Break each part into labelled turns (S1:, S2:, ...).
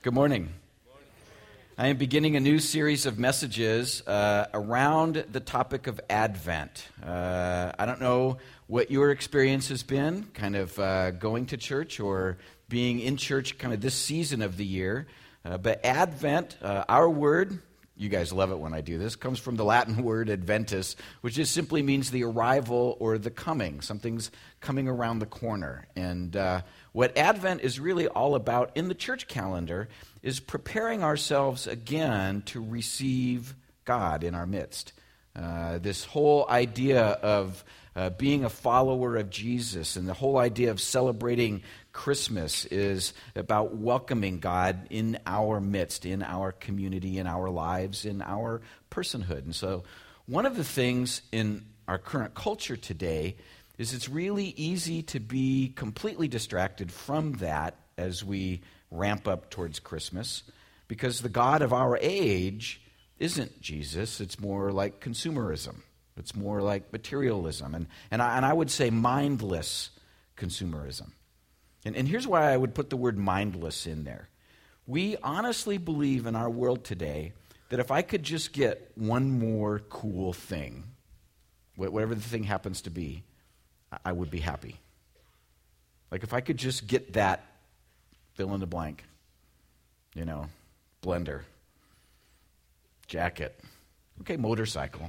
S1: Good morning. I am beginning a new series of messages around the topic of Advent. I don't know what your experience has been, kind of going to church or being in church kind of this season of the year. But Advent, our word, you guys love it when I do this, comes from the Latin word adventus, which just simply means the arrival or the coming. Something's coming around the corner. And what Advent is really all about in the church calendar is preparing ourselves again to receive God in our midst. This whole idea of being a follower of Jesus and the whole idea of celebrating Christmas is about welcoming God in our midst, in our community, in our lives, in our personhood. And so one of the things in our current culture today is it's really easy to be completely distracted from that as we ramp up towards Christmas, because the God of our age isn't Jesus. It's more like consumerism. It's more like materialism, and I would say mindless consumerism. And here's why I would put the word mindless in there. We honestly believe in our world today that if I could just get one more cool thing, whatever the thing happens to be, I would be happy. Like if I could just get that, fill in the blank, blender, jacket, okay, motorcycle,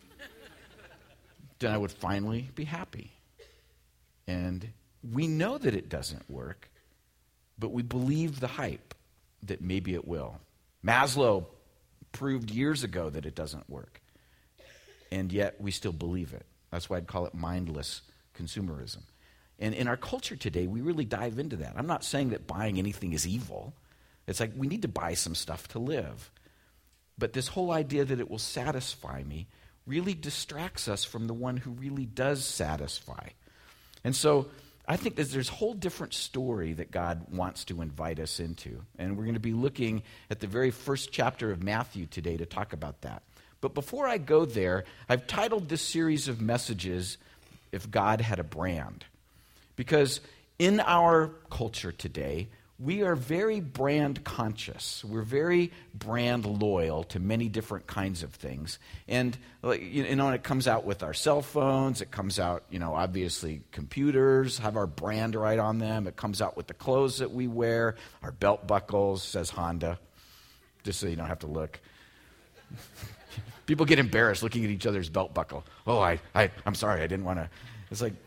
S1: then I would finally be happy. And we know that it doesn't work, but we believe the hype that maybe it will. Maslow proved years ago that it doesn't work, and yet we still believe it. That's why I'd call it mindless consumerism. And in our culture today, we really dive into that. I'm not saying that buying anything is evil. It's like we need to buy some stuff to live. But this whole idea that it will satisfy me really distracts us from the one who really does satisfy. And so I think that there's a whole different story that God wants to invite us into. And we're going to be looking at the very first chapter of Matthew today to talk about that. But before I go there, I've titled this series of messages, If God Had a Brand. Because in our culture today, we are very brand conscious. We're very brand loyal to many different kinds of things. And it comes out with our cell phones. It comes out, obviously computers have our brand right on them. It comes out with the clothes that we wear. Our belt buckles says Honda, just so you don't have to look. People get embarrassed looking at each other's belt buckle. Oh, I'm sorry, I didn't want to. It's like,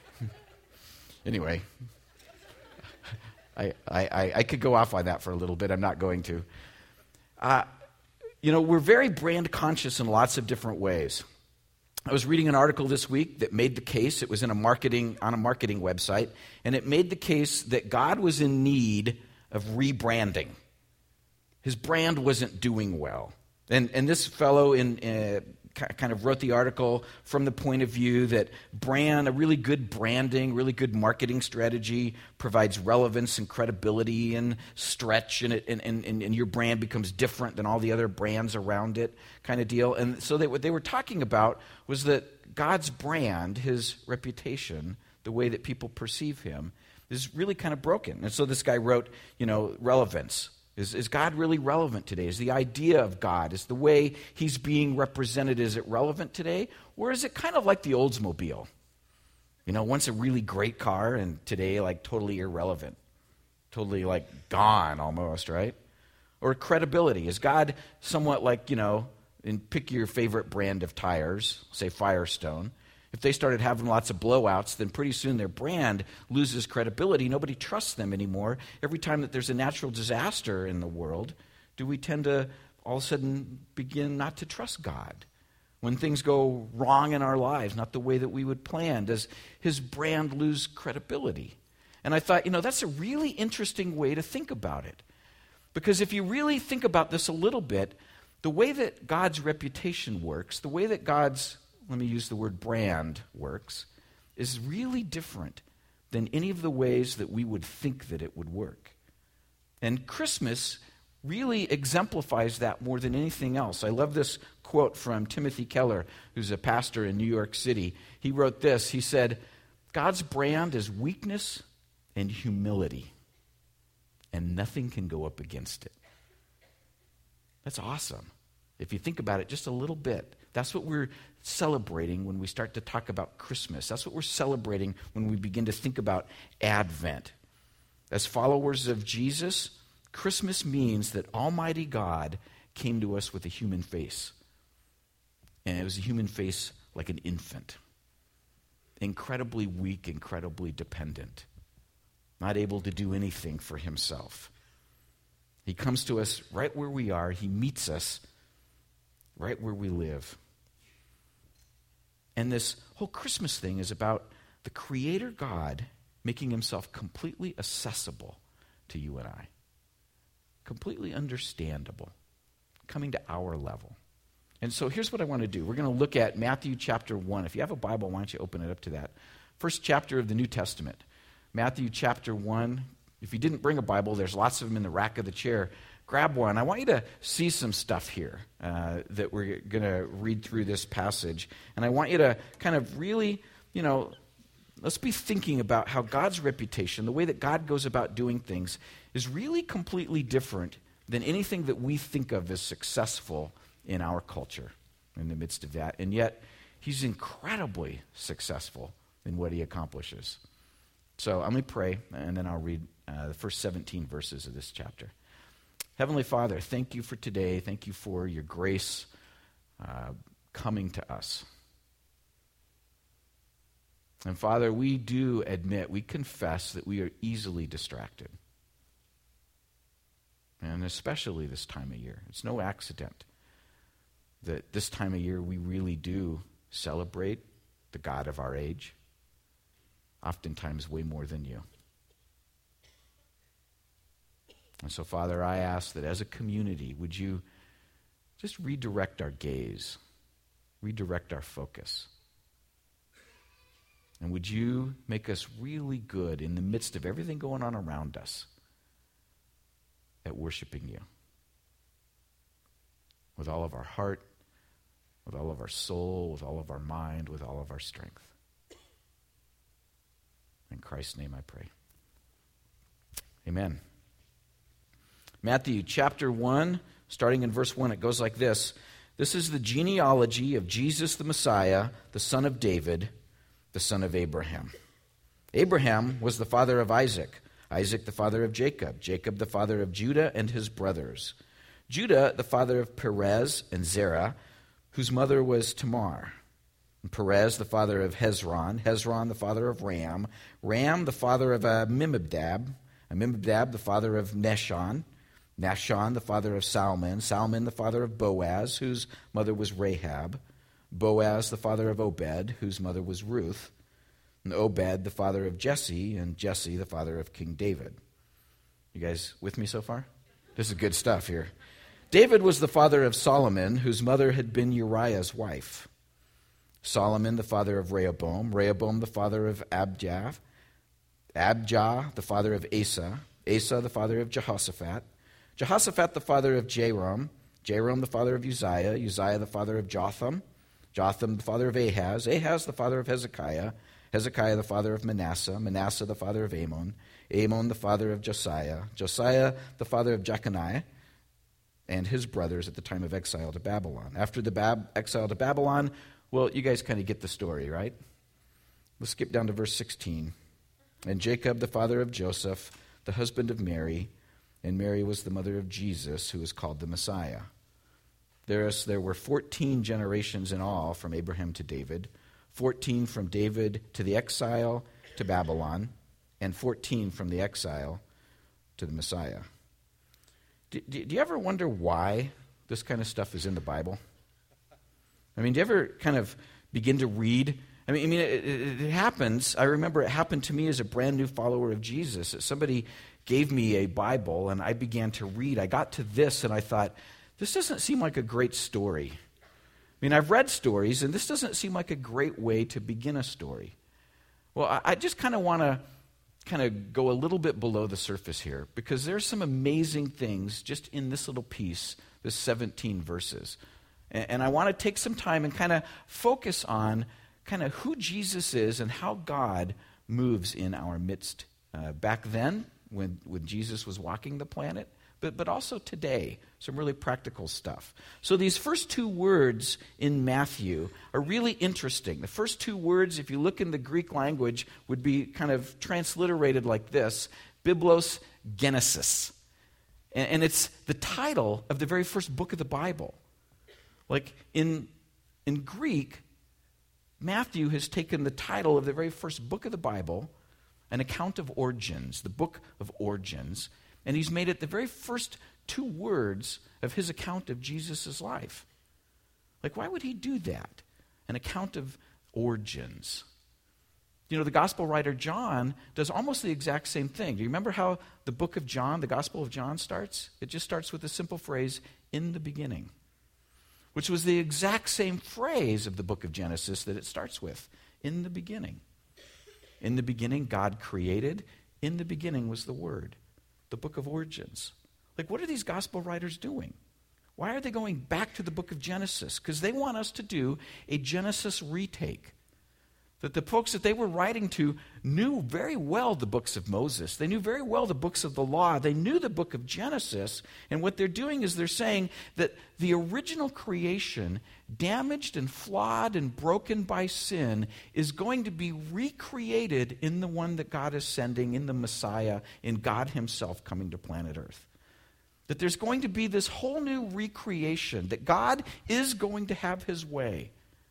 S1: anyway. I could go off on that for a little bit. I'm not going to. We're very brand conscious in lots of different ways. I was reading an article this week that made the case. It was on a marketing website, and it made the case that God was in need of rebranding. His brand wasn't doing well. And this fellow kind of wrote the article from the point of view that a really good branding, really good marketing strategy provides relevance and credibility and stretch, and your brand becomes different than all the other brands around it kind of deal. And so what they were talking about was that God's brand, his reputation, the way that people perceive him, is really kind of broken. And so this guy wrote, relevance. Is God really relevant today? Is the idea of God, is the way he's being represented, is it relevant today? Or is it kind of like the Oldsmobile? Once a really great car and today like totally irrelevant. Totally like gone almost, right? Or credibility. Is God somewhat like, and pick your favorite brand of tires, say Firestone. If they started having lots of blowouts, then pretty soon their brand loses credibility. Nobody trusts them anymore. Every time that there's a natural disaster in the world, do we tend to all of a sudden begin not to trust God? When things go wrong in our lives, not the way that we would plan, does his brand lose credibility? And I thought, that's a really interesting way to think about it. Because if you really think about this a little bit, the way that God's reputation works, the way that God's, let me use the word brand, works, is really different than any of the ways that we would think that it would work. And Christmas really exemplifies that more than anything else. I love this quote from Timothy Keller, who's a pastor in New York City. He wrote this. He said, God's brand is weakness and humility. and nothing can go up against it. That's awesome. If you think about it just a little bit, that's what we're celebrating when we start to talk about Christmas. That's what we're celebrating when we begin to think about Advent. As followers of Jesus, Christmas means that Almighty God came to us with a human face. And it was a human face like an infant. Incredibly weak, incredibly dependent. Not able to do anything for himself. He comes to us right where we are. He meets us right where we live. And this whole Christmas thing is about the Creator God making himself completely accessible to you and I. Completely understandable. Coming to our level. And so here's what I want to do. We're going to look at Matthew chapter 1. If you have a Bible, why don't you open it up to that. First chapter of the New Testament. Matthew chapter 1. If you didn't bring a Bible, there's lots of them in the rack of the chair. Grab one. I want you to see some stuff here that we're going to read through this passage. And I want you to kind of really, let's be thinking about how God's reputation, the way that God goes about doing things, is really completely different than anything that we think of as successful in our culture in the midst of that. And yet, he's incredibly successful in what he accomplishes. So let me pray, and then I'll read the first 17 verses of this chapter. Heavenly Father, thank you for today. Thank you for your grace coming to us. And Father, we do admit, we confess that we are easily distracted. And especially this time of year. It's no accident that this time of year we really do celebrate the God of our age. Oftentimes way more than you. And so, Father, I ask that as a community, would you just redirect our gaze, redirect our focus, and would you make us really good in the midst of everything going on around us at worshiping you with all of our heart, with all of our soul, with all of our mind, with all of our strength. In Christ's name I pray. Amen. Matthew chapter 1, starting in verse 1, it goes like this. This is the genealogy of Jesus the Messiah, the son of David, the son of Abraham. Abraham was the father of Isaac, Isaac the father of Jacob, Jacob the father of Judah and his brothers, Judah the father of Perez and Zerah, whose mother was Tamar, and Perez the father of Hezron, Hezron the father of Ram, Ram the father of Amminadab, Amminadab the father of Nahshon, Nahshon the father of Salmon, Salmon the father of Boaz, whose mother was Rahab, Boaz the father of Obed, whose mother was Ruth, and Obed the father of Jesse, and Jesse the father of King David. You guys with me so far? This is good stuff here. David was the father of Solomon, whose mother had been Uriah's wife. Solomon the father of Rehoboam, Rehoboam the father of Abijah, Abijah the father of Asa, Asa the father of Jehoshaphat, Jehoshaphat the father of Jehoram, Jehoram the father of Uzziah, Uzziah the father of Jotham, Jotham the father of Ahaz, Ahaz the father of Hezekiah, Hezekiah the father of Manasseh, Manasseh the father of Amon, Amon the father of Josiah, Josiah the father of Jeconiah, and his brothers at the time of exile to Babylon. After the exile to Babylon, well, you guys kind of get the story, right? Let's skip down to verse 16. And Jacob the father of Joseph, the husband of Mary, and Mary was the mother of Jesus, who is called the Messiah. There were 14 generations in all from Abraham to David, 14 from David to the exile to Babylon, and 14 from the exile to the Messiah. Do you ever wonder why this kind of stuff is in the Bible? I mean, do you ever kind of begin to read? I mean, it happens. I remember it happened to me as a brand new follower of Jesus. Somebody gave me a Bible, and I began to read. I got to this, and I thought, this doesn't seem like a great story. I mean, I've read stories, and this doesn't seem like a great way to begin a story. Well, I just kind of want to go a little bit below the surface here, because there's some amazing things just in this little piece, this 17 verses. And I want to take some time and kind of focus on kind of who Jesus is and how God moves in our midst back then when Jesus was walking the planet, but also today, some really practical stuff. So these first two words in Matthew are really interesting. The first two words, if you look in the Greek language, would be kind of transliterated like this, Biblos Genesis. And it's the title of the very first book of the Bible. Like in Greek, Matthew has taken the title of the very first book of the Bible, an account of origins, the book of origins, and he's made it the very first two words of his account of Jesus' life. Like, why would he do that? An account of origins. You know, the gospel writer John does almost the exact same thing. Do you remember how the book of John, the Gospel of John starts? It just starts with the simple phrase, in the beginning, which was the exact same phrase of the book of Genesis that it starts with, in the beginning. In the beginning, God created. In the beginning was the Word. The book of origins. Like, what are these gospel writers doing? Why are they going back to the book of Genesis? Because they want us to do a Genesis retake. That the folks that they were writing to knew very well the books of Moses. They knew very well the books of the law. They knew the book of Genesis. And what they're doing is they're saying that the original creation, damaged and flawed and broken by sin, is going to be recreated in the one that God is sending, in the Messiah, in God himself coming to planet Earth. That there's going to be this whole new recreation, that God is going to have his way.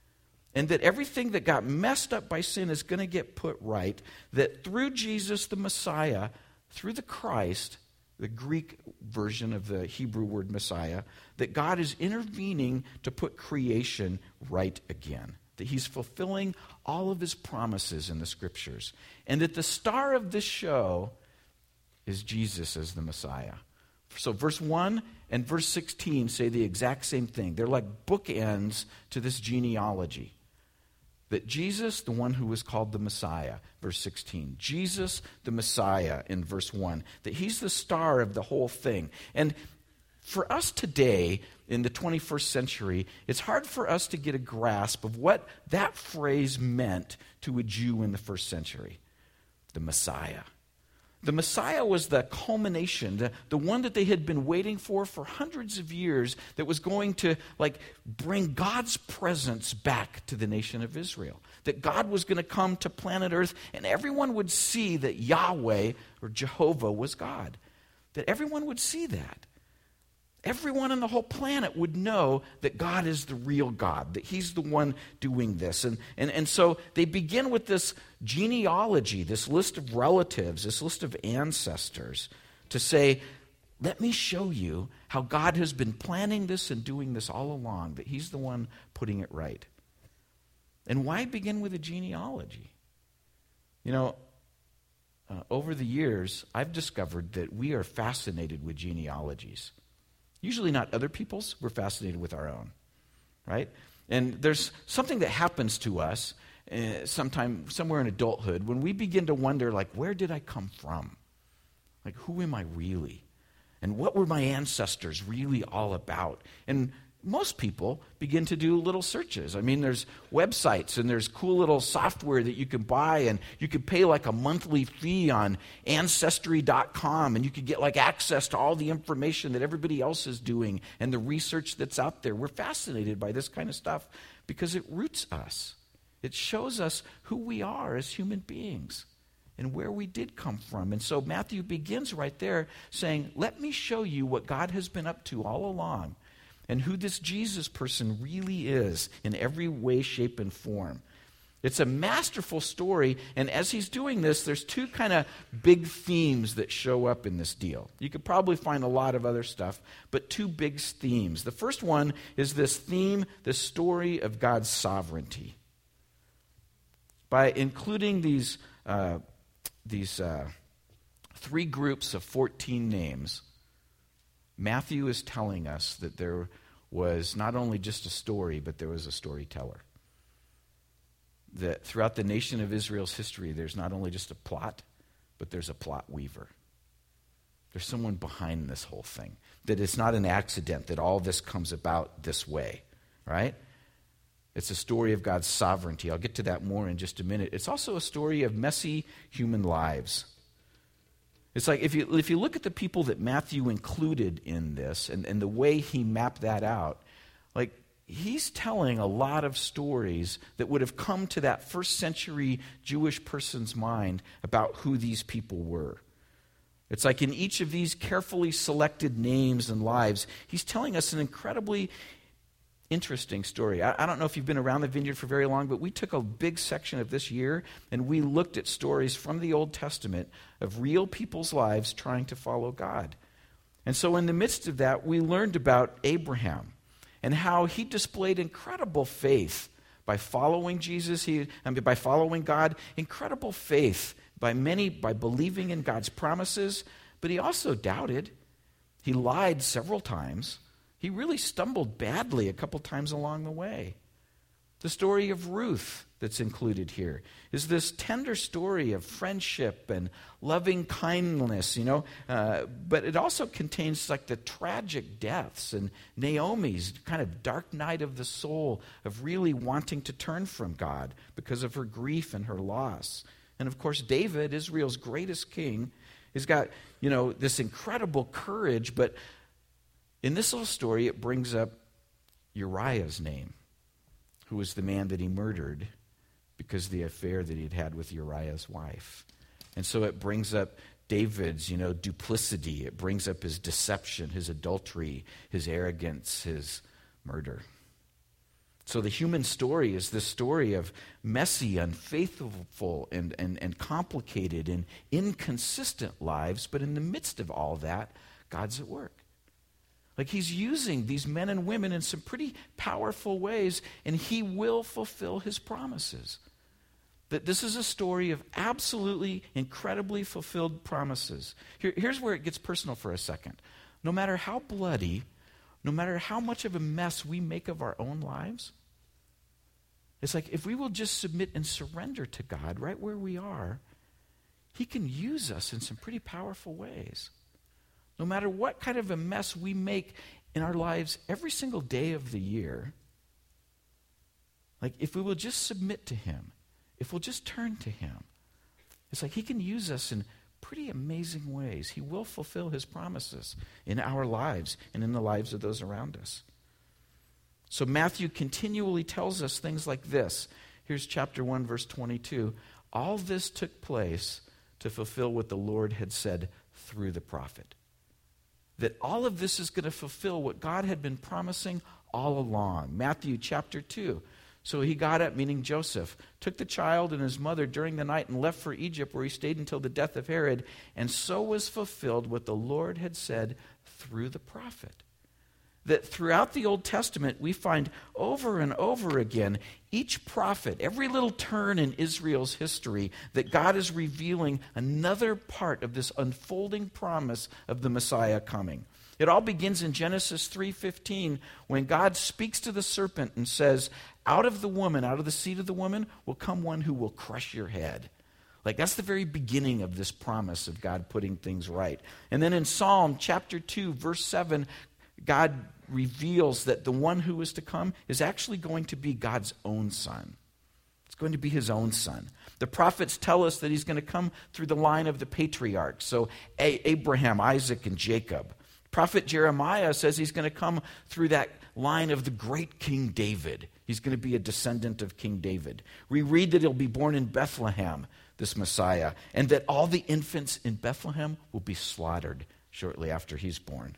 S1: And that everything that got messed up by sin is going to get put right. That through Jesus the Messiah, through the Christ, the Greek version of the Hebrew word Messiah, that God is intervening to put creation right again. That he's fulfilling all of his promises in the Scriptures. And that the star of this show is Jesus as the Messiah. So verse 1 and verse 16 say the exact same thing. They're like bookends to this genealogy. That Jesus, the one who was called the Messiah, verse 16. Jesus, the Messiah, in verse 1. That he's the star of the whole thing. And for us today, in the 21st century, it's hard for us to get a grasp of what that phrase meant to a Jew in the first century. The Messiah. The Messiah was the culmination, the one that they had been waiting for hundreds of years, that was going to bring God's presence back to the nation of Israel. That God was going to come to planet Earth and everyone would see that Yahweh or Jehovah was God. That everyone would see that. Everyone on the whole planet would know that God is the real God, that he's the one doing this. And so they begin with this genealogy, this list of relatives, this list of ancestors, to say, let me show you how God has been planning this and doing this all along, that he's the one putting it right. And why begin with a genealogy? You know, over the years, I've discovered that we are fascinated with genealogies. Usually not other people's, we're fascinated with our own, right? And there's something that happens to us sometime, somewhere in adulthood, when we begin to wonder, where did I come from? Who am I really? And what were my ancestors really all about? And most people begin to do little searches. I mean, there's websites and there's cool little software that you can buy, and you could pay a monthly fee on Ancestry.com, and you could get access to all the information that everybody else is doing and the research that's out there. We're fascinated by this kind of stuff because it roots us. It shows us who we are as human beings and where we did come from. And so Matthew begins right there saying, let me show you what God has been up to all along, and who this Jesus person really is in every way, shape, and form. It's a masterful story, and as he's doing this, there's two kind of big themes that show up in this deal. You could probably find a lot of other stuff, but two big themes. The first one is this theme, the story of God's sovereignty. By including these three groups of 14 names, Matthew is telling us that there was not only just a story, but there was a storyteller. That throughout the nation of Israel's history, there's not only just a plot, but there's a plot weaver. There's someone behind this whole thing. That it's not an accident that all this comes about this way, right? It's a story of God's sovereignty. I'll get to that more in just a minute. It's also a story of messy human lives. It's like if you look at the people that Matthew included in this and the way he mapped that out, like he's telling a lot of stories that would have come to that first century Jewish person's mind about who these people were. It's like in each of these carefully selected names and lives, he's telling us an incredibly interesting story. I don't know if you've been around the Vineyard for very long, but we took a big section of this year and we looked at stories from the Old Testament of real people's lives trying to follow God. And so in the midst of that, we learned about Abraham and how he displayed incredible faith by following Jesus, by following God, incredible faith by believing in God's promises, but he also doubted. He lied several times. He really stumbled badly a couple times along the way. The story of Ruth that's included here is this tender story of friendship and loving kindness, but it also contains like the tragic deaths and Naomi's kind of dark night of the soul of really wanting to turn from God because of her grief and her loss. And of course, David, Israel's greatest king, has got, this incredible courage, but in this little story, it brings up Uriah's name, who was the man that he murdered because of the affair that he'd had with Uriah's wife. And so it brings up David's, duplicity. It brings up his deception, his adultery, his arrogance, his murder. So the human story is this story of messy, unfaithful, and complicated and inconsistent lives, but in the midst of all that, God's at work. Like he's using these men and women in some pretty powerful ways, and he will fulfill his promises. That this is a story of absolutely incredibly fulfilled promises. Here's where it gets personal for a second. No matter how bloody, no matter how much of a mess we make of our own lives, it's like if we will just submit and surrender to God right where we are, he can use us in some pretty powerful ways. No matter what kind of a mess we make in our lives every single day of the year, like if we will just submit to him, if we'll just turn to him, it's like he can use us in pretty amazing ways. He will fulfill his promises in our lives and in the lives of those around us. So Matthew continually tells us things like this. Here's chapter 1, verse 22. All this took place to fulfill what the Lord had said through the prophet. That all of this is going to fulfill what God had been promising all along. Matthew chapter 2. So he got up, meaning Joseph, took the child and his mother during the night and left for Egypt, where he stayed until the death of Herod. And so was fulfilled what the Lord had said through the prophet. That throughout the Old Testament, we find over and over again, each prophet, every little turn in Israel's history, that God is revealing another part of this unfolding promise of the Messiah coming. It all begins in Genesis 3:15, when God speaks to the serpent and says, out of the woman, out of the seed of the woman, will come one who will crush your head. Like that's the very beginning of this promise of God putting things right. And then in Psalm chapter 2, verse 7, God reveals that the one who is to come is actually going to be God's own son. It's going to be his own son. The prophets tell us that he's going to come through the line of the patriarchs, so Abraham, Isaac, and Jacob. Prophet Jeremiah says he's going to come through that line of the great King David. He's going to be a descendant of King David. We read that he'll be born in Bethlehem, this Messiah, and that all the infants in Bethlehem will be slaughtered shortly after he's born.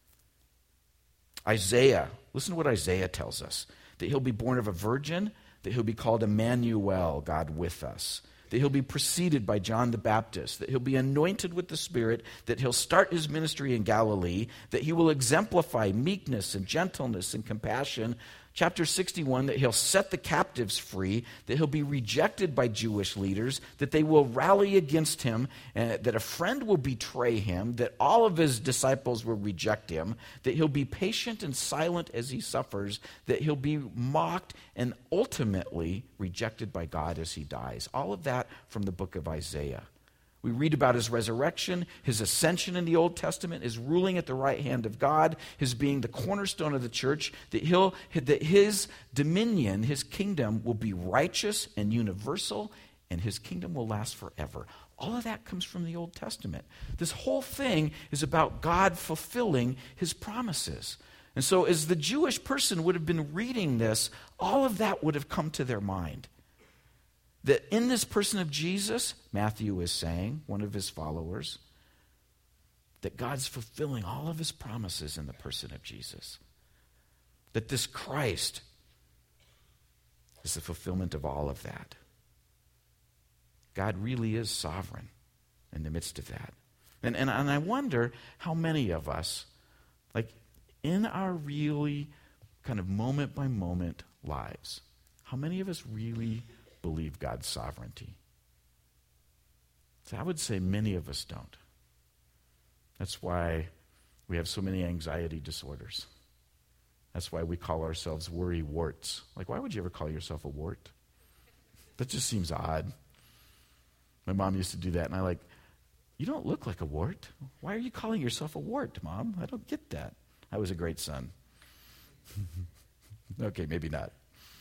S1: Isaiah, listen to what Isaiah tells us, that he'll be born of a virgin, that he'll be called Emmanuel, God with us, that he'll be preceded by John the Baptist, that he'll be anointed with the Spirit, that he'll start his ministry in Galilee, that he will exemplify meekness and gentleness and compassion. Chapter 61, that he'll set the captives free, that he'll be rejected by Jewish leaders, that they will rally against him, that a friend will betray him, that all of his disciples will reject him, that he'll be patient and silent as he suffers, that he'll be mocked and ultimately rejected by God as he dies. All of that from the book of Isaiah. We read about his resurrection, his ascension in the Old Testament, his ruling at the right hand of God, his being the cornerstone of the church, that his dominion, his kingdom will be righteous and universal and his kingdom will last forever. All of that comes from the Old Testament. This whole thing is about God fulfilling his promises. And so as the Jewish person would have been reading this, all of that would have come to their mind. That in this person of Jesus, Matthew is saying, one of his followers, that God's fulfilling all of his promises in the person of Jesus. That this Christ is the fulfillment of all of that. God really is sovereign in the midst of that. And I wonder how many of us, like in our really kind of moment by moment lives, how many of us really believe God's sovereignty? So I would say many of us don't. That's why we have so many anxiety disorders. That's why we call ourselves worry warts. Like, why would you ever call yourself a wart? That just seems odd. My mom used to do that, and I like, you don't look like a wart. Why are you calling yourself a wart, Mom? I don't get that. I was a great son. Okay, maybe not.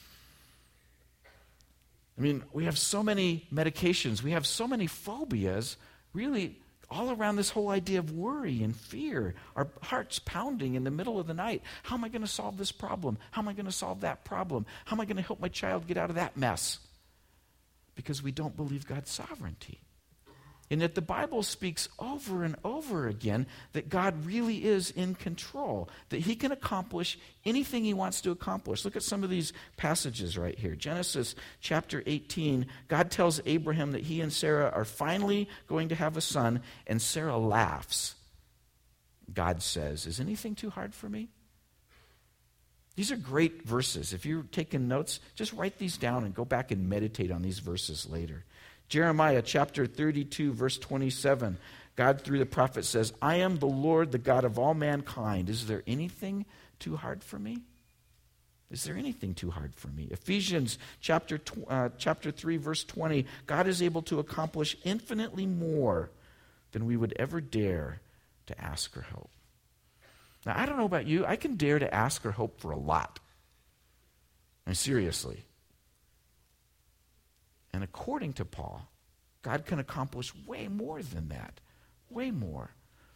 S1: I mean, we have so many medications. We have so many phobias, really, all around this whole idea of worry and fear. Our hearts pounding in the middle of the night. How am I going to solve this problem? How am I going to solve that problem? How am I going to help my child get out of that mess? Because we don't believe God's sovereignty. And yet the Bible speaks over and over again that God really is in control, that he can accomplish anything he wants to accomplish. Look at some of these passages right here. Genesis chapter 18, God tells Abraham that he and Sarah are finally going to have a son, and Sarah laughs. God says, is anything too hard for me? These are great verses. If you're taking notes, just write these down and go back and meditate on these verses later. Jeremiah chapter 32, verse 27, God through the prophet says, I am the Lord, the God of all mankind. Is there anything too hard for me? Is there anything too hard for me? Ephesians chapter 3, verse 20, God is able to accomplish infinitely more than we would ever dare to ask or hope. Now, I don't know about you. I can dare to ask or hope for a lot. I mean, seriously. And according to Paul, God can accomplish way more than that. Way more.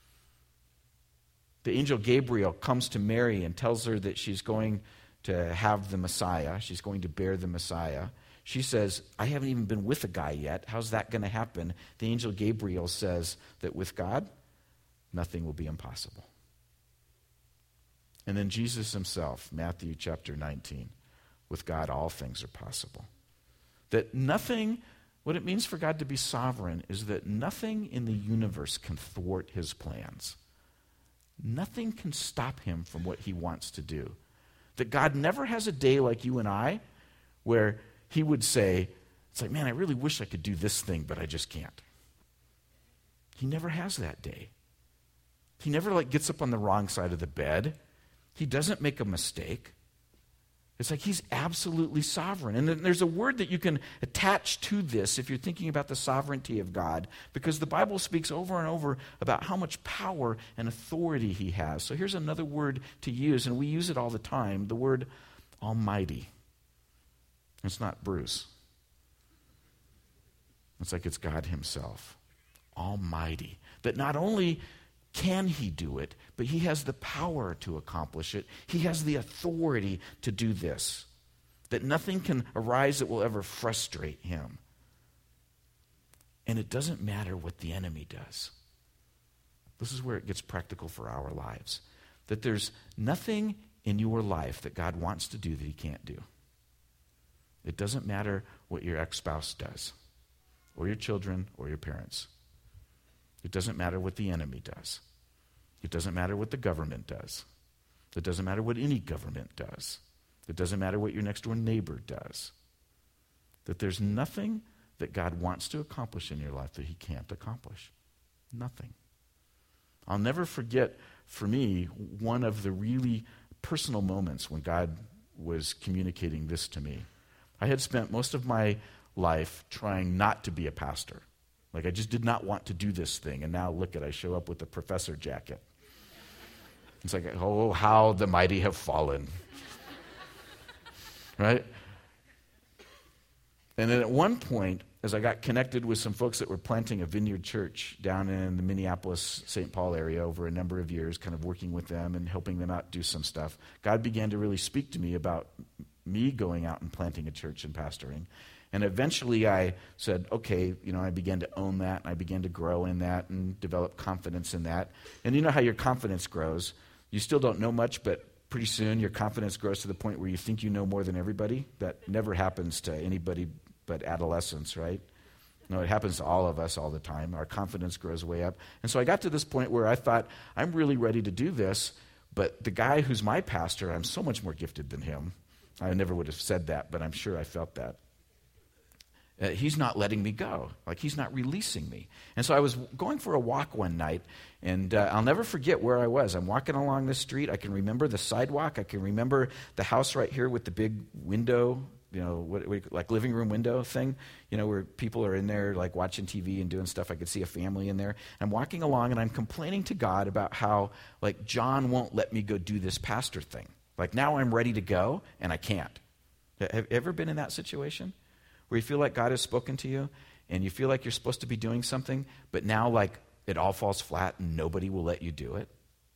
S1: The angel Gabriel comes to Mary and tells her that she's going to have the Messiah. She's going to bear the Messiah. She says, I haven't even been with a guy yet. How's that going to happen? The angel Gabriel says that with God, nothing will be impossible. And then Jesus himself, Matthew chapter 19, with God all things are possible. That nothing, what it means for God to be sovereign is that nothing in the universe can thwart his plans. Nothing can stop him from what he wants to do. That God never has a day like you and I where he would say, it's like, man, I really wish I could do this thing, but I just can't. He never has that day. He never gets up on the wrong side of the bed. He doesn't make a mistake. It's like he's absolutely sovereign. And then there's a word that you can attach to this if you're thinking about the sovereignty of God, because the Bible speaks over and over about how much power and authority he has. So here's another word to use, and we use it all the time, the word almighty. It's not Bruce. It's like it's God himself. Almighty. That not only can he do it, but he has the power to accomplish it. He has the authority to do this. That nothing can arise that will ever frustrate him. And it doesn't matter what the enemy does. This is where it gets practical for our lives. That there's nothing in your life that God wants to do that he can't do. It doesn't matter what your ex-spouse does, or your children, or your parents. It doesn't matter what the enemy does. It doesn't matter what the government does. It doesn't matter what any government does. It doesn't matter what your next door neighbor does. That there's nothing that God wants to accomplish in your life that he can't accomplish. Nothing. I'll never forget, for me, one of the really personal moments when God was communicating this to me. I had spent most of my life trying not to be a pastor. Like, I just did not want to do this thing. And now, look I show up with a professor jacket. It's like, oh, how the mighty have fallen. Right? And then at one point, as I got connected with some folks that were planting a vineyard church down in the Minneapolis, St. Paul area over a number of years, kind of working with them and helping them out do some stuff, God began to really speak to me about me going out and planting a church and pastoring. And eventually I said, okay, I began to own that, and I began to grow in that and develop confidence in that. And you know how your confidence grows. You still don't know much, but pretty soon your confidence grows to the point where you think you know more than everybody. That never happens to anybody but adolescents, right? No, it happens to all of us all the time. Our confidence grows way up. And so I got to this point where I thought, I'm really ready to do this, but the guy who's my pastor, I'm so much more gifted than him. I never would have said that, but I'm sure I felt that. He's not letting me go. Like, he's not releasing me. And so I was going for a walk one night, and I'll never forget where I was. I'm walking along the street. I can remember the sidewalk. I can remember the house right here with the big window, like living room window thing, where people are in there like watching TV and doing stuff. I could see a family in there. I'm walking along, and I'm complaining to God about how, like, John won't let me go do this pastor thing. Like, now I'm ready to go, and I can't. Have you ever been in that situation? Where you feel like God has spoken to you, and you feel like you're supposed to be doing something, but now, like, it all falls flat and nobody will let you do it?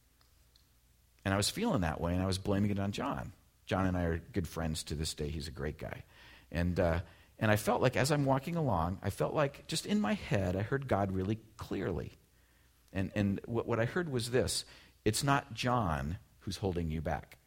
S1: And I was feeling that way, and I was blaming it on John. John and I are good friends to this day. He's a great guy. And I felt like as I'm walking along, I felt like just in my head, I heard God really clearly. And what I heard was this: it's not John who's holding you back.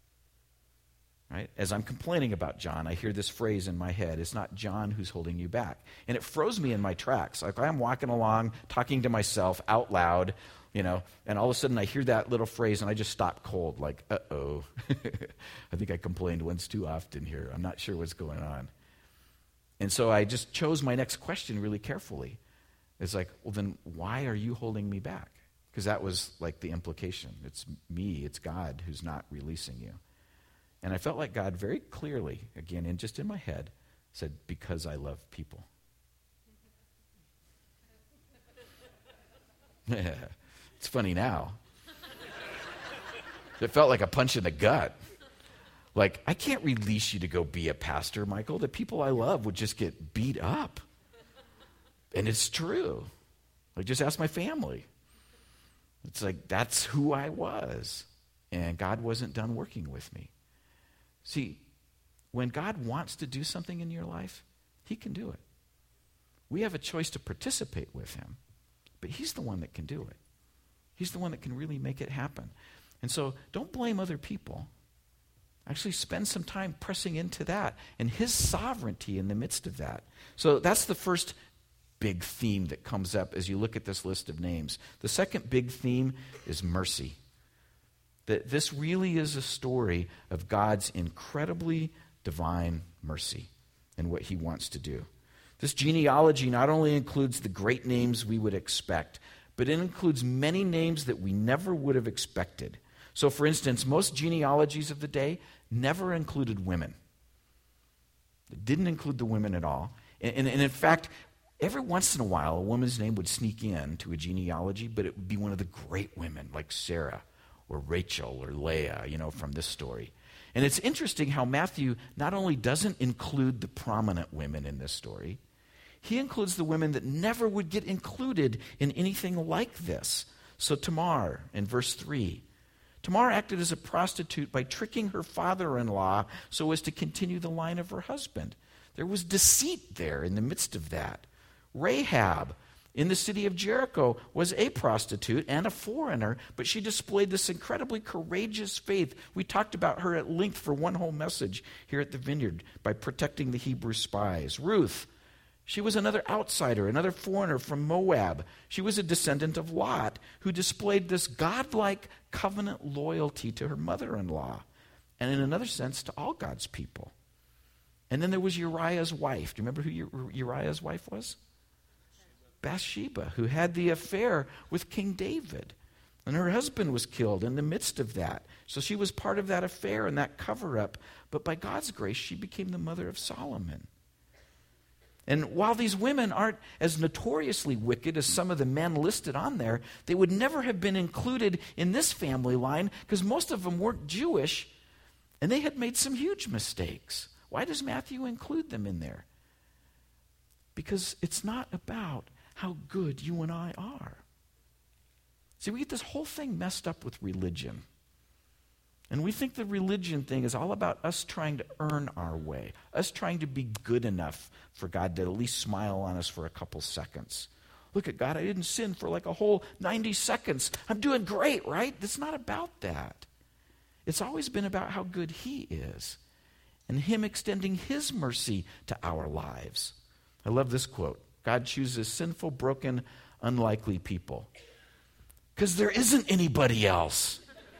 S1: Right? As I'm complaining about John, I hear this phrase in my head: it's not John who's holding you back. And it froze me in my tracks. Like, I'm walking along, talking to myself out loud, and all of a sudden I hear that little phrase, and I just stop cold, like, uh-oh. I think I complained once too often here. I'm not sure what's going on. And so I just chose my next question really carefully. It's like, well, then why are you holding me back? Because that was like the implication. It's me, it's God who's not releasing you. And I felt like God very clearly, again, just in my head, said, because I love people. It's funny now. It felt like a punch in the gut. Like, I can't release you to go be a pastor, Michael. The people I love would just get beat up. And it's true. Like, just ask my family. It's like, that's who I was. And God wasn't done working with me. See, when God wants to do something in your life, he can do it. We have a choice to participate with him, but he's the one that can do it. He's the one that can really make it happen. And so don't blame other people. Actually spend some time pressing into that and his sovereignty in the midst of that. So that's the first big theme that comes up as you look at this list of names. The second big theme is mercy. That this really is a story of God's incredibly divine mercy and what he wants to do. This genealogy not only includes the great names we would expect, but it includes many names that we never would have expected. So, for instance, most genealogies of the day never included women. It didn't include the women at all. And in fact, every once in a while, a woman's name would sneak in to a genealogy, but it would be one of the great women, like Sarah or Rachel or Leah, from this story. And it's interesting how Matthew not only doesn't include the prominent women in this story, he includes the women that never would get included in anything like this. So Tamar, in verse 3, Tamar acted as a prostitute by tricking her father-in-law so as to continue the line of her husband. There was deceit there in the midst of that. Rahab, in the city of Jericho, was a prostitute and a foreigner, but she displayed this incredibly courageous faith. We talked about her at length for one whole message here at the Vineyard by protecting the Hebrew spies. Ruth, she was another outsider, another foreigner from Moab. She was a descendant of Lot, who displayed this godlike covenant loyalty to her mother-in-law, and in another sense, to all God's people. And then there was Uriah's wife. Do you remember who Uriah's wife was? Bathsheba, who had the affair with King David. And her husband was killed in the midst of that. So she was part of that affair and that cover-up. But by God's grace, she became the mother of Solomon. And while these women aren't as notoriously wicked as some of the men listed on there, they would never have been included in this family line because most of them weren't Jewish, and they had made some huge mistakes. Why does Matthew include them in there? Because it's not about how good you and I are. See, we get this whole thing messed up with religion. And we think the religion thing is all about us trying to earn our way, us trying to be good enough for God to at least smile on us for a couple seconds. Look at God, I didn't sin for like a whole 90 seconds. I'm doing great, right? It's not about that. It's always been about how good he is and him extending his mercy to our lives. I love this quote. God chooses sinful, broken, unlikely people because there isn't anybody else.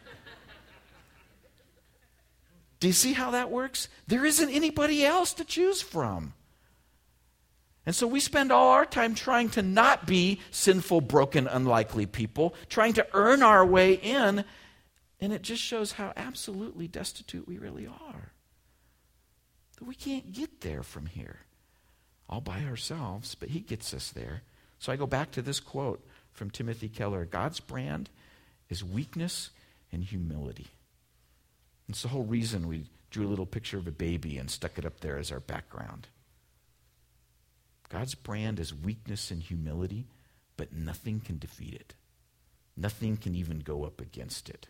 S1: Do you see how that works? There isn't anybody else to choose from. And so we spend all our time trying to not be sinful, broken, unlikely people, trying to earn our way in, and it just shows how absolutely destitute we really are. That we can't get there from here all by ourselves, but he gets us there. So I go back to this quote from Timothy Keller. God's brand is weakness and humility. It's the whole reason we drew a little picture of a baby and stuck it up there as our background. God's brand is weakness and humility, but nothing can defeat it. Nothing can even go up against it.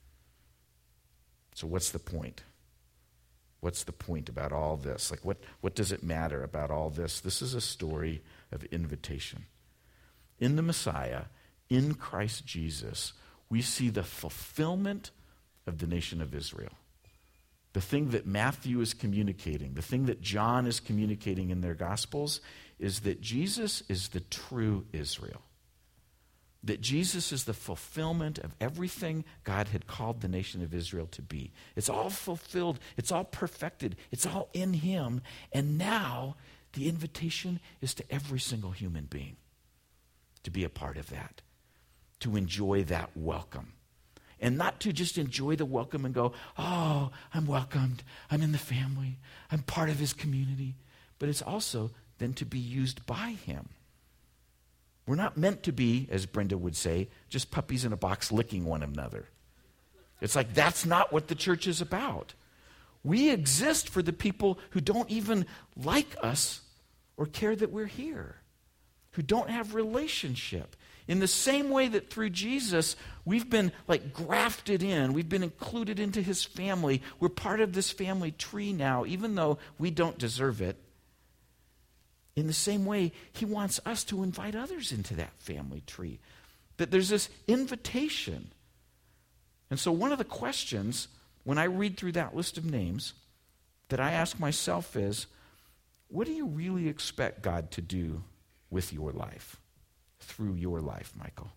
S1: So what's the point? What's the point about all this? Like, what does it matter about all this? This is a story of invitation. In the Messiah, in Christ Jesus, we see the fulfillment of the nation of Israel. The thing that Matthew is communicating, the thing that John is communicating in their Gospels, is that Jesus is the true Israel. That Jesus is the fulfillment of everything God had called the nation of Israel to be. It's all fulfilled. It's all perfected. It's all in him. And now the invitation is to every single human being to be a part of that, to enjoy that welcome. And not to just enjoy the welcome and go, oh, I'm welcomed. I'm in the family. I'm part of his community. But it's also then to be used by him. We're not meant to be, as Brenda would say, just puppies in a box licking one another. It's like that's not what the church is about. We exist for the people who don't even like us or care that we're here, who don't have relationship. In the same way that through Jesus, we've been like grafted in, we've been included into his family. We're part of this family tree now, even though we don't deserve it. In the same way, he wants us to invite others into that family tree. That there's this invitation. And so one of the questions, when I read through that list of names, that I ask myself is, what do you really expect God to do with your life? Through your life, Michael?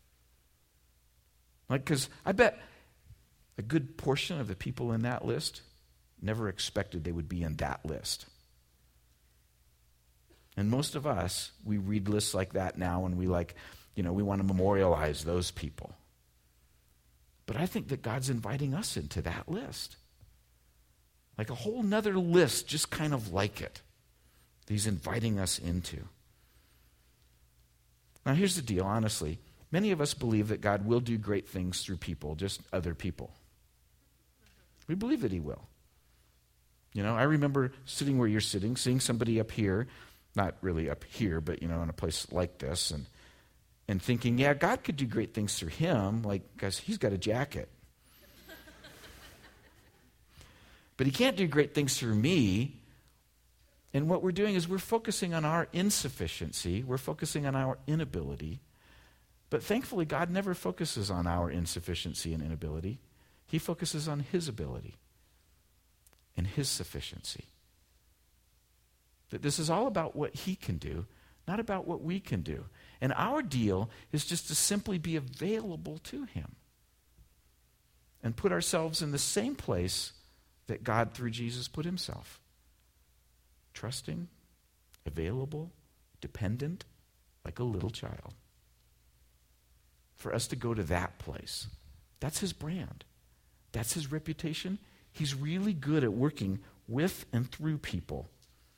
S1: Like, because I bet a good portion of the people in that list never expected they would be in that list. And most of us, we read lists like that now and we we want to memorialize those people. But I think that God's inviting us into that list. Like a whole nother list, just kind of like it. He's inviting us into. Now here's the deal, honestly. Many of us believe that God will do great things through people, just other people. We believe that he will. I remember sitting where you're sitting, seeing somebody up here, not really up here, but in a place like this, and thinking, yeah, God could do great things through him, because he's got a jacket. But he can't do great things through me. And what we're doing is we're focusing on our insufficiency. We're focusing on our inability. But thankfully, God never focuses on our insufficiency and inability. He focuses on his ability and his sufficiency. That this is all about what he can do, not about what we can do. And our deal is just to simply be available to him and put ourselves in the same place that God, through Jesus, put himself. Trusting, available, dependent, like a little child. For us to go to that place. That's his brand. That's his reputation. He's really good at working with and through people.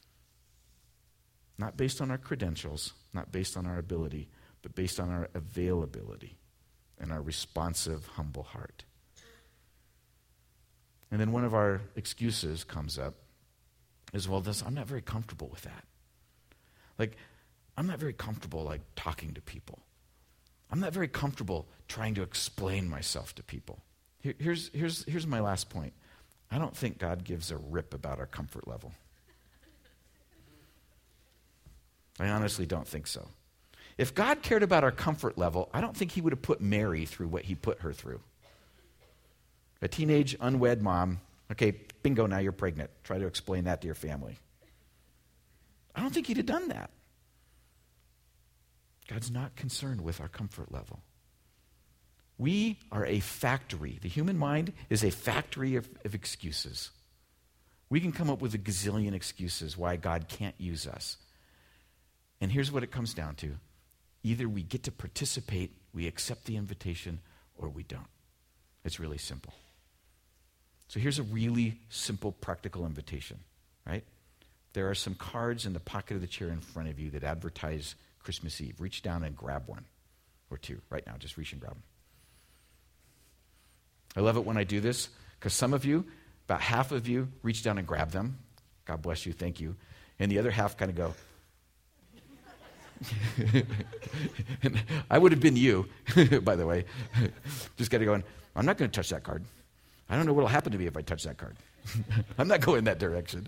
S1: Not based on our credentials, not based on our ability, but based on our availability and our responsive, humble heart. And then one of our excuses comes up is, I'm not very comfortable with that. Like, I'm not very comfortable, like, talking to people. I'm not very comfortable trying to explain myself to people. Here's my last point. I don't think God gives a rip about our comfort level. I honestly don't think so. If God cared about our comfort level, I don't think he would have put Mary through what he put her through. A teenage, unwed mom, okay, bingo, now you're pregnant. Try to explain that to your family. I don't think he'd have done that. God's not concerned with our comfort level. We are a factory. The human mind is a factory of excuses. We can come up with a gazillion excuses why God can't use us. And here's what it comes down to. Either we get to participate, we accept the invitation, or we don't. It's really simple. So here's a really simple, practical invitation, right? There are some cards in the pocket of the chair in front of you that advertise Christmas Eve. Reach down and grab one or two right now. Just reach and grab them. I love it when I do this because some of you, about half of you, reach down and grab them. God bless you, thank you. And the other half kind of go. And I would have been you, by the way. Just got to go, I'm not going to touch that card. I don't know what will happen to me if I touch that card. I'm not going that direction.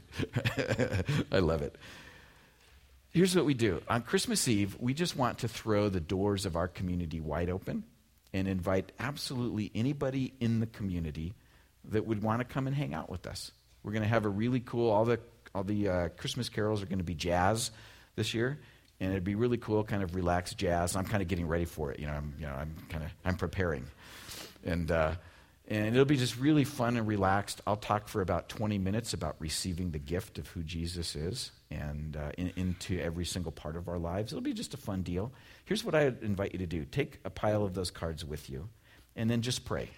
S1: I love it. Here's what we do. On Christmas Eve, we just want to throw the doors of our community wide open and invite absolutely anybody in the community that would want to come and hang out with us. We're going to have a really cool, all the Christmas carols are going to be jazz this year, and it'd be really cool, kind of relaxed jazz. I'm kind of getting ready for it. I'm preparing. And it'll be just really fun and relaxed. I'll talk for about 20 minutes about receiving the gift of who Jesus is and into every single part of our lives. It'll be just a fun deal. Here's what I invite you to do. Take a pile of those cards with you and then just pray.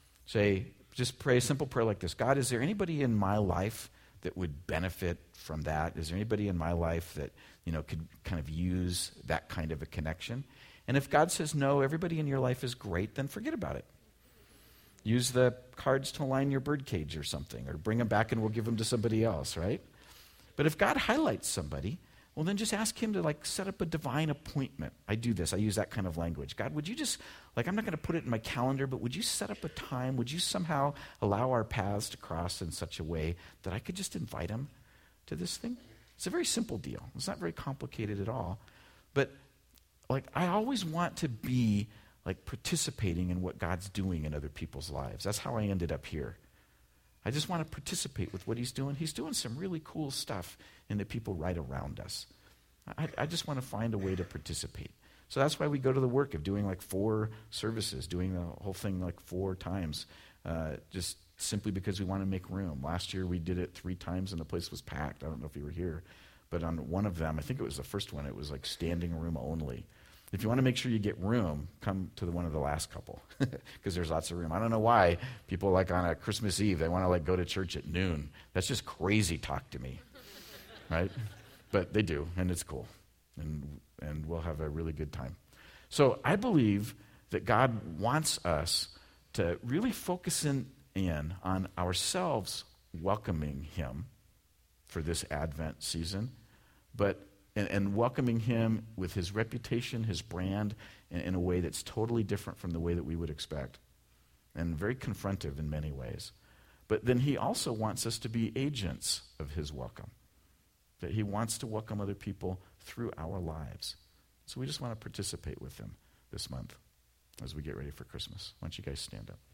S1: Just pray a simple prayer like this. God, is there anybody in my life that would benefit from that? Is there anybody in my life that, could kind of use that kind of a connection? And if God says no, everybody in your life is great, then forget about it. Use the cards to line your birdcage or something, or bring them back and we'll give them to somebody else, right? But if God highlights somebody, well, then just ask him to set up a divine appointment. I do this. I use that kind of language. God, would you just, I'm not going to put it in my calendar, but would you set up a time? Would you somehow allow our paths to cross in such a way that I could just invite him to this thing? It's a very simple deal. It's not very complicated at all. But, I always want to be participating in what God's doing in other people's lives. That's how I ended up here. I just want to participate with what he's doing. He's doing some really cool stuff in the people right around us. I just want to find a way to participate. So that's why we go to the work of doing 4 services, doing the whole thing 4 times, just simply because we want to make room. Last year we did it 3 times and the place was packed. I don't know if you were here, but on one of them, I think it was the first one, it was standing room only. If you want to make sure you get room, come to one of the last couple because there's lots of room. I don't know why people on a Christmas Eve, they want to go to church at noon. That's just crazy talk to me, right? But they do, and it's cool, and we'll have a really good time. So I believe that God wants us to really focus in on ourselves welcoming him for this Advent season, but and welcoming him with his reputation, his brand, in a way that's totally different from the way that we would expect, and very confrontive in many ways. But then he also wants us to be agents of his welcome, that he wants to welcome other people through our lives. So we just want to participate with him this month as we get ready for Christmas. Why don't you guys stand up?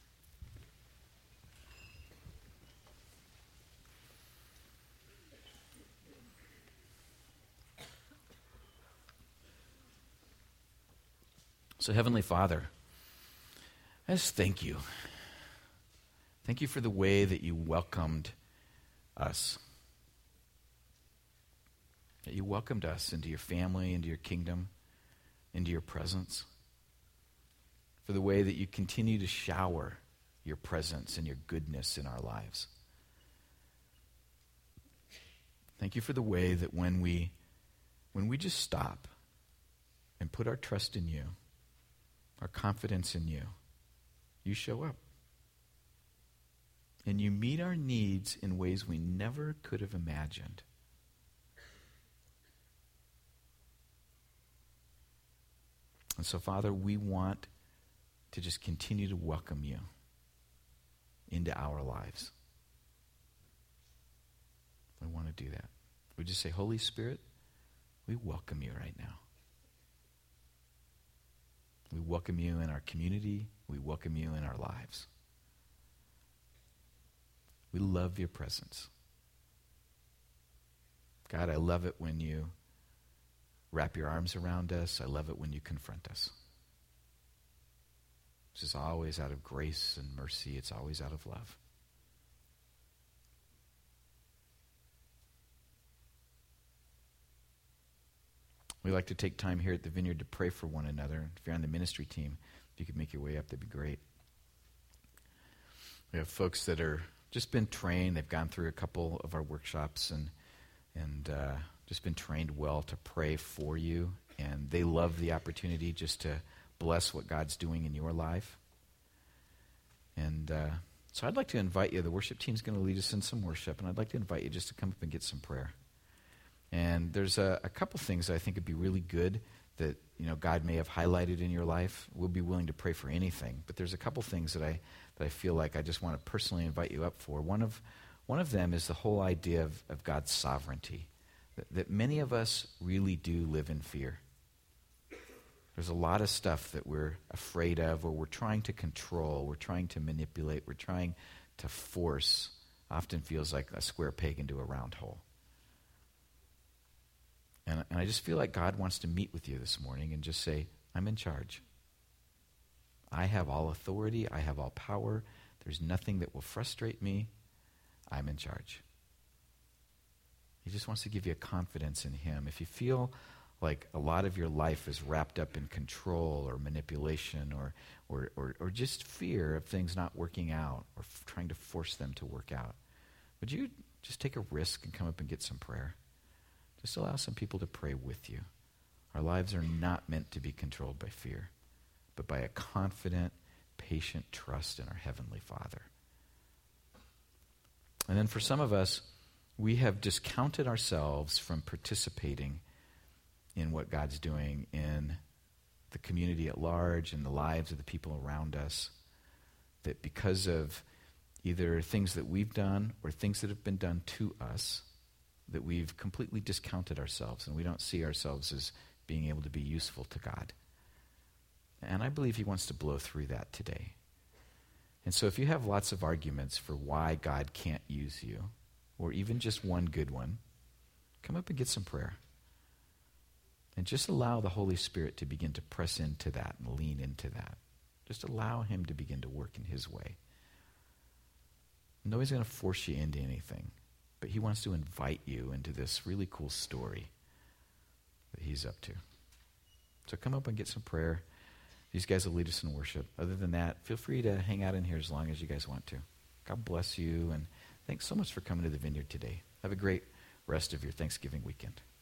S1: So Heavenly Father, I just thank you. Thank you for the way that you welcomed us. That you welcomed us into your family, into your kingdom, into your presence. For the way that you continue to shower your presence and your goodness in our lives. Thank you for the way that when we just stop and put our trust in you, our confidence in you, you show up. And you meet our needs in ways we never could have imagined. And so, Father, we want to just continue to welcome you into our lives. We want to do that. We just say, Holy Spirit, we welcome you right now. We welcome you in our community. We welcome you in our lives. We love your presence. God, I love it when you wrap your arms around us. I love it when you confront us. This is always out of grace and mercy. It's always out of love. We like to take time here at the Vineyard to pray for one another. If you're on the ministry team, if you could make your way up, that'd be great. We have folks that are just been trained. They've gone through a couple of our workshops and just been trained well to pray for you. And they love the opportunity just to bless what God's doing in your life. And so I'd like to invite you. The worship team's going to lead us in some worship, and I'd like to invite you just to come up and get some prayer. And there's a couple things that I think would be really good that God may have highlighted in your life. We'll be willing to pray for anything, but there's a couple things that I feel like I just want to personally invite you up for. One of them is the whole idea of God's sovereignty, that many of us really do live in fear. There's a lot of stuff that we're afraid of, or we're trying to control, we're trying to manipulate, we're trying to force. Often feels like a square peg into a round hole. And I just feel like God wants to meet with you this morning and just say, I'm in charge. I have all authority. I have all power. There's nothing that will frustrate me. I'm in charge. He just wants to give you a confidence in him. If you feel like a lot of your life is wrapped up in control or manipulation or just fear of things not working out or trying to force them to work out, would you just take a risk and come up and get some prayer? Just allow some people to pray with you. Our lives are not meant to be controlled by fear, but by a confident, patient trust in our Heavenly Father. And then for some of us, we have discounted ourselves from participating in what God's doing in the community at large and the lives of the people around us, that because of either things that we've done or things that have been done to us, that we've completely discounted ourselves and we don't see ourselves as being able to be useful to God. And I believe he wants to blow through that today. And so if you have lots of arguments for why God can't use you, or even just one good one, come up and get some prayer. And just allow the Holy Spirit to begin to press into that and lean into that. Just allow him to begin to work in his way. Nobody's going to force you into anything, but he wants to invite you into this really cool story that he's up to. So come up and get some prayer. These guys will lead us in worship. Other than that, feel free to hang out in here as long as you guys want to. God bless you, and thanks so much for coming to the Vineyard today. Have a great rest of your Thanksgiving weekend.